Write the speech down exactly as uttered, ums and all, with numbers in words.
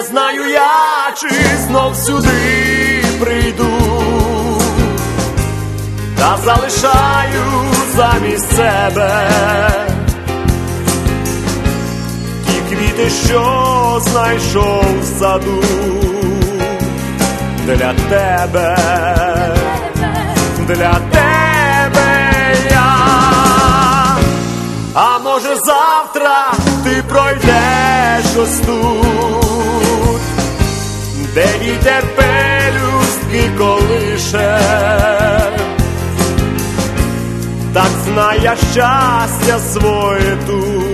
Не знаю я, чи знов сюди прийду, та залишаю замість себе ті квіти, що знайшов в саду. Для тебе, для тебе я. А може завтра ти пройдеш ось тут, де вітер пелюстки колише. Так знай, я щастя своє тут